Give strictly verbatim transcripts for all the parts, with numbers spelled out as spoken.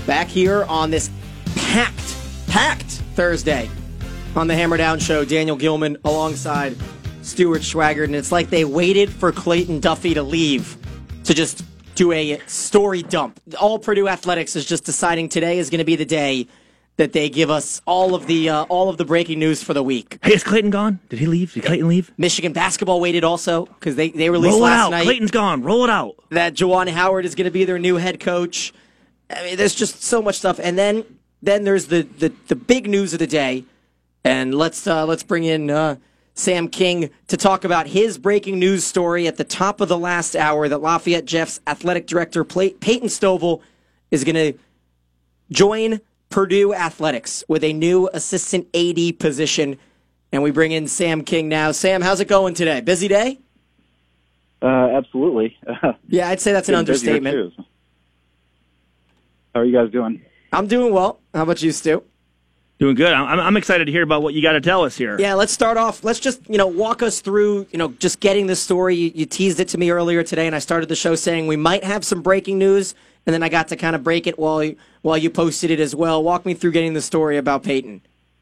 Back here on this packed, packed Thursday on the Hammer Down Show. Daniel Gilman alongside Stuart Schwaggart. And it's like they waited for Clayton Duffy to leave to just do a story dump. All Purdue Athletics is just deciding today is going to be the day that they give us all of the uh, all of the breaking news for the week. Hey, is Clayton gone? Did he leave? Did Clayton leave? Michigan basketball waited also because they, they released Roll it last out. night. Clayton's gone. Roll it out. That Juwan Howard is going to be their new head coach. I mean, there's just so much stuff. And then then there's the, the, the big news of the day. And let's uh, let's bring in uh, Sam King to talk about his breaking news story at the top of the last hour that Lafayette Jeffs athletic director Peyton Stovall is going to join Purdue Athletics with a new assistant A D position. And we bring in Sam King now. Sam, how's it going today? Busy day? Uh, absolutely. Yeah, I'd say that's an understatement. How are you guys doing? I'm doing well. How about you, Stu? Doing good. I'm, I'm excited to hear about what you got to tell us here. Yeah, let's start off. Let's just, you know, walk us through, you know, just getting the story. You, you teased it to me earlier today, and I started the show saying we might have some breaking news, and then I got to kind of break it while you, while you posted it as well. Walk me through getting the story about Peyton.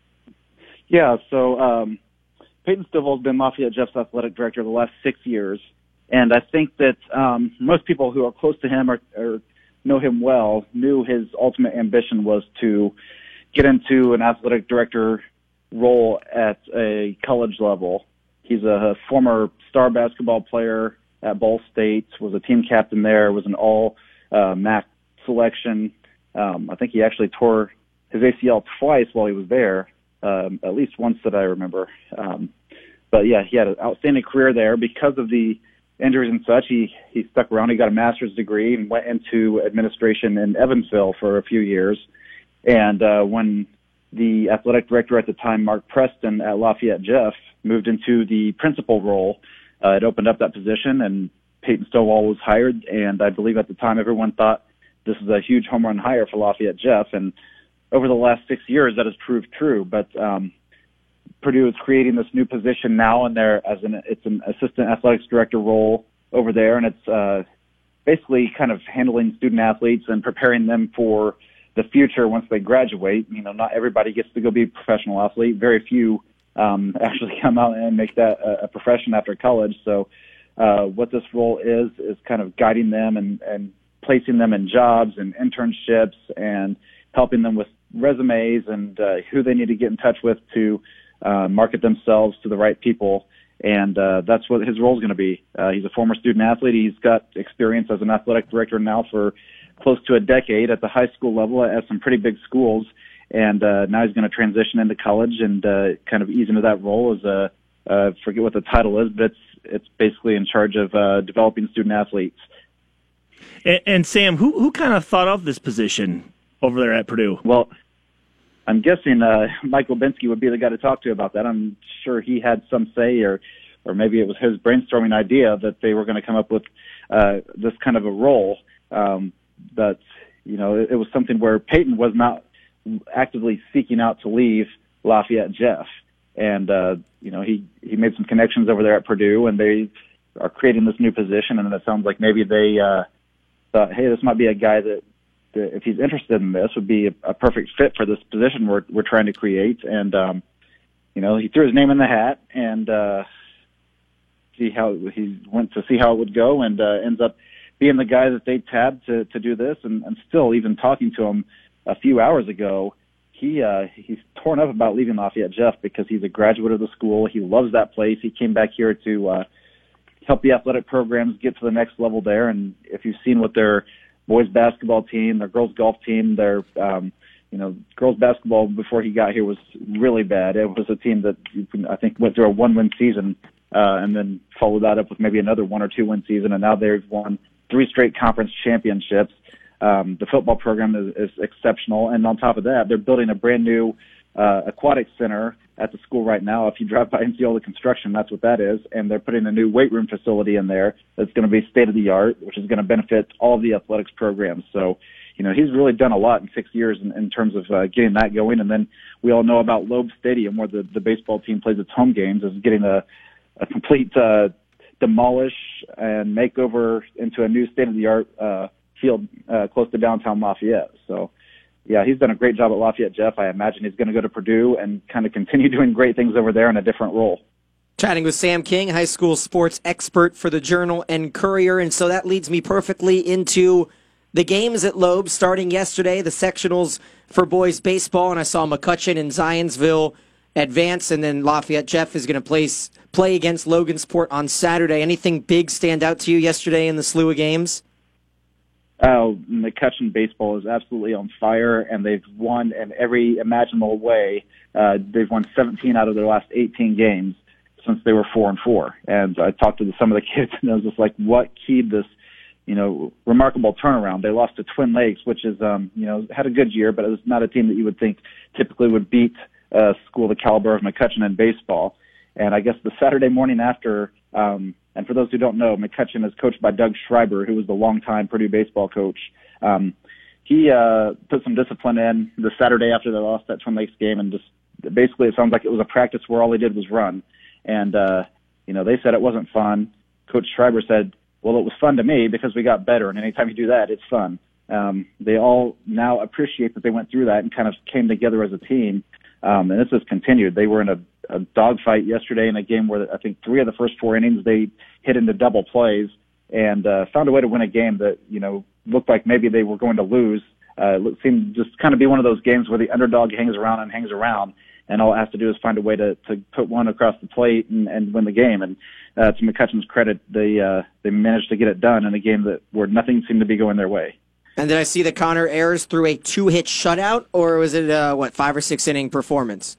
Yeah, so um, Peyton Stovall has been Lafayette Jeffs athletic director the last six years, and I think that um, most people who are close to him or, or know him well knew his ultimate ambition was to get into an athletic director role at a college level. He's a former star basketball player at Ball State, was a team captain there, was an all uh, M A C selection. Um, I think he actually tore his A C L twice while he was there, um, at least once that I remember. Um, but yeah, he had an outstanding career there. Because of the injuries and such, he, he stuck around. He got a master's degree and went into administration in Evansville for a few years. And uh, when the athletic director at the time, Mark Preston at Lafayette Jeff, moved into the principal role, uh, it opened up that position, and Peyton Stovall was hired. And I believe at the time everyone thought this is a huge home run hire for Lafayette Jeff. And over the last six years, that has proved true. But um, Purdue is creating this new position now, and there as an it's an assistant athletics director role over there, and it's uh, basically kind of handling student athletes and preparing them for the future once they graduate. You know, not everybody gets to go be a professional athlete. Very few um, actually come out and make that a, a profession after college. So uh, what this role is is kind of guiding them and, and placing them in jobs and internships and helping them with resumes and uh, who they need to get in touch with to uh, market themselves to the right people. And uh, that's what his role is going to be. Uh, he's a former student athlete. He's got experience as an athletic director now for close to a decade at the high school level at some pretty big schools. And uh, now he's going to transition into college and uh, kind of ease into that role as a, uh, forget what the title is, but it's, it's basically in charge of uh, developing student athletes. And, and Sam, who who kind of thought of this position over there at Purdue? Well, I'm guessing uh, Mike Lubinsky would be the guy to talk to about that. I'm sure he had some say, or or maybe it was his brainstorming idea that they were going to come up with uh, this kind of a role. Um, but, you know, it, it was something where Peyton was not actively seeking out to leave Lafayette Jeff. And, uh, you know, he, he made some connections over there at Purdue, and they are creating this new position. And it sounds like maybe they uh, thought, hey, this might be a guy that, that if he's interested in this, would be a, a perfect fit for this position we're we're trying to create. And, um, you know, he threw his name in the hat and uh, see how he went to see how it would go, and uh, ends up being the guy that they tabbed to, to do this. And, and still, even talking to him a few hours ago, he uh, he's torn up about leaving Lafayette Jeff because he's a graduate of the school. He loves that place. He came back here to uh, help the athletic programs get to the next level there. And if you've seen what their boys basketball team, their girls golf team, their um, you know girls basketball before he got here was really bad. It was a team that I think went through a one-win season uh, and then followed that up with maybe another one or two-win season, and now they've won three straight conference championships. Um, the football program is, is exceptional, and on top of that, they're building a brand new uh, aquatic center at the school right now. If you drive by and see all the construction, that's what that is, and they're putting a new weight room facility in there that's going to be state of the art, which is going to benefit all of the athletics programs. So, you know, he's really done a lot in six years in, in terms of uh, getting that going. And then we all know about Loeb Stadium, where the, the baseball team plays its home games, is getting a, a complete uh, demolish and make over into a new state of the art uh, field uh, close to downtown Lafayette. So yeah, he's done a great job at Lafayette Jeff. I imagine he's going to go to Purdue and kind of continue doing great things over there in a different role. Chatting with Sam King, high school sports expert for the Journal and Courier. And so that leads me perfectly into the games at Loeb starting yesterday, the sectionals for boys baseball. And I saw McCutcheon and Zionsville advance, and then Lafayette Jeff is going to play, play against Logansport on Saturday. Anything big stand out to you yesterday in the slew of games? Uh, McCutcheon baseball is absolutely on fire, and they've won in every imaginable way. Uh, they've won seventeen out of their last eighteen games since they were four and four. And I talked to some of the kids, and I was just like, what keyed this, you know, remarkable turnaround? They lost to Twin Lakes, which is, um, you know, had a good year, but it was not a team that you would think typically would beat a school the caliber of McCutcheon in baseball. And I guess the Saturday morning after, um, and for those who don't know, McCutcheon is coached by Doug Schreiber, who was the longtime Purdue baseball coach. Um, he uh, put some discipline in the Saturday after they lost that Twin Lakes game, and just basically it sounds like it was a practice where all they did was run. And, uh, you know, they said it wasn't fun. Coach Schreiber said, well, it was fun to me because we got better, and anytime you do that, it's fun. Um, they all now appreciate that they went through that and kind of came together as a team. Um, and this has continued. They were in a, a dogfight yesterday in a game where I think three of the first four innings they hit into double plays and uh, found a way to win a game that, you know, looked like maybe they were going to lose. Uh, it seemed just kind of be one of those games where the underdog hangs around and hangs around, and all it has to do is find a way to, to put one across the plate and, and win the game. And uh, to McCutcheon's credit, they uh, they managed to get it done in a game that where nothing seemed to be going their way. And did I see that Connor Ayers threw a two-hit shutout, or was it a, what, five- or six-inning performance?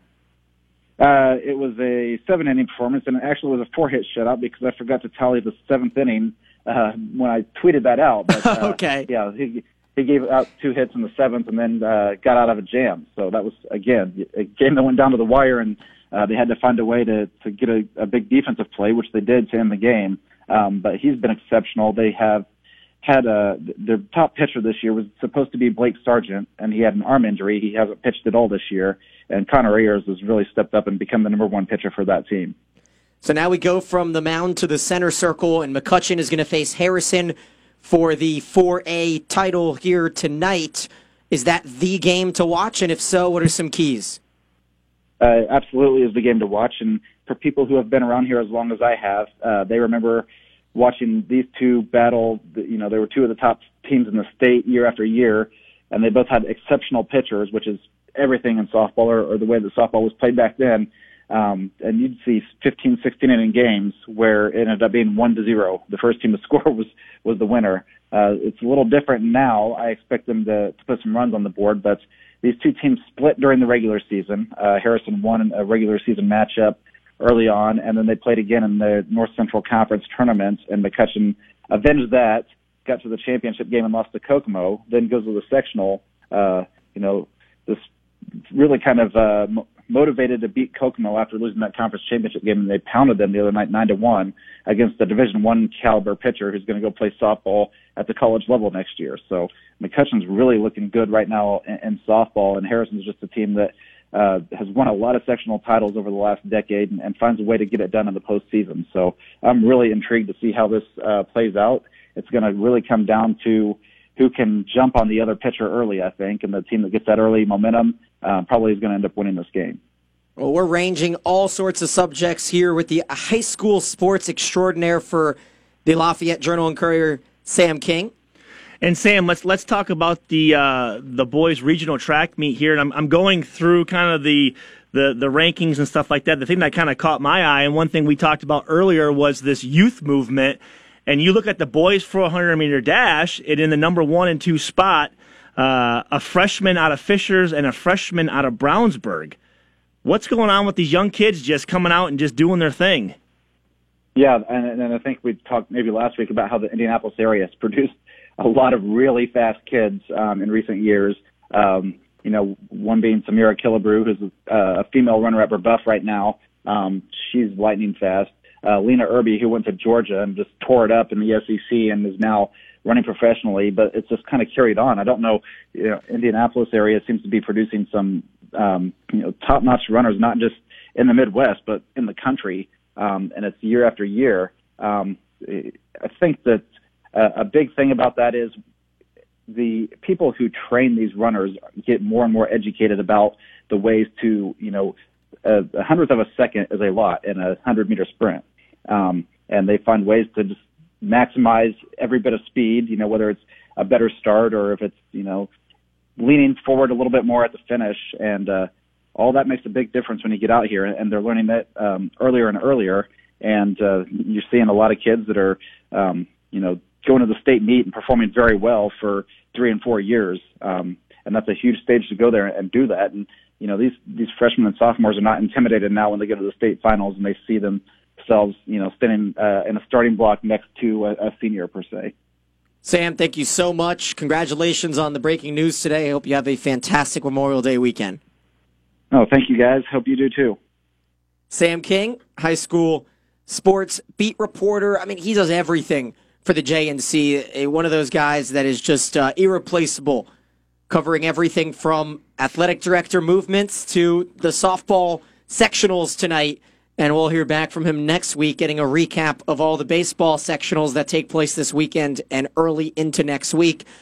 Uh, it was a seven-inning performance, and it actually was a four-hit shutout because I forgot to tally the seventh inning uh, when I tweeted that out. But, uh, okay. Yeah, he, he gave out two hits in the seventh and then uh, got out of a jam. So that was, again, a game that went down to the wire, and uh, they had to find a way to, to get a, a big defensive play, which they did to end the game. Um, but he's been exceptional. They have had a, their top pitcher this year was supposed to be Blake Sargent, and he had an arm injury. He hasn't pitched at all this year, and Connor Ayers has really stepped up and become the number one pitcher for that team. So now we go from the mound to the center circle, and McCutcheon is going to face Harrison for the four A title here tonight. Is that the game to watch? And if so, what are some keys? Uh, absolutely is the game to watch, and for people who have been around here as long as I have, uh, they remember watching these two battle. You know, they were two of the top teams in the state year after year, and they both had exceptional pitchers, which is everything in softball, or, or the way that softball was played back then. Um, and you'd see fifteen, sixteen inning games where it ended up being one to zero. The first team to score was, was the winner. Uh, it's a little different now. I expect them to, to put some runs on the board, but these two teams split during the regular season. Uh, Harrison won a regular season matchup early on, and then they played again in the North Central Conference tournament, and McCutcheon avenged that, got to the championship game and lost to Kokomo, then goes to the sectional. Uh, you know, this really kind of uh, motivated to beat Kokomo after losing that conference championship game, and they pounded them the other night nine to one against the Division One caliber pitcher who's going to go play softball at the college level next year. So McCutcheon's really looking good right now in, in softball, and Harrison's just a team that uh, has won a lot of sectional titles over the last decade and, and finds a way to get it done in the postseason. So I'm really intrigued to see how this uh, plays out. It's going to really come down to who can jump on the other pitcher early, I think, and the team that gets that early momentum uh, probably is going to end up winning this game. Well, we're ranging all sorts of subjects here with the high school sports extraordinaire for the Lafayette Journal and Courier, Sam King. And Sam, let's let's talk about the uh, the boys regional track meet here. And I'm I'm going through kind of the the the rankings and stuff like that. The thing that kind of caught my eye, and one thing we talked about earlier, was this youth movement. And you look at the boys four hundred meter dash, it in the number one and two spot, uh, a freshman out of Fishers and a freshman out of Brownsburg. What's going on with these young kids just coming out and just doing their thing? Yeah, and, and I think we talked maybe last week about how the Indianapolis area has produced a lot of really fast kids um, in recent years. Um, you know, one being Samira Killebrew, who's a, a female runner at Brebeuf right now. Um, she's lightning fast. Uh, Lena Irby, who went to Georgia and just tore it up in the S E C and is now running professionally, but it's just kind of carried on. I don't know, you know, Indianapolis area seems to be producing some, um, you know, top-notch runners, not just in the Midwest, but in the country. Um, and it's year after year. Um, I think that uh, a big thing about that is the people who train these runners get more and more educated about the ways to, you know, a, a hundredth of a second is a lot in a hundred meter sprint. Um, and they find ways to just maximize every bit of speed, you know, whether it's a better start or if it's, you know, leaning forward a little bit more at the finish. And, uh, all that makes a big difference when you get out here, and they're learning that, um, earlier and earlier. And, uh, you're seeing a lot of kids that are, um, you know, going to the state meet and performing very well for three and four years. Um, and that's a huge stage to go there and do that. And, you know, these, these freshmen and sophomores are not intimidated now when they get to the state finals and they see themselves, you know, standing uh, in a starting block next to a, a senior per se. Sam, thank you so much. Congratulations on the breaking news today. I hope you have a fantastic Memorial Day weekend. Oh, thank you guys. Hope you do too. Sam King, high school sports beat reporter. I mean, he does everything for the J N C. One of those guys that is just uh, irreplaceable, covering everything from athletic director movements to the softball sectionals tonight. And we'll hear back from him next week, getting a recap of all the baseball sectionals that take place this weekend and early into next week.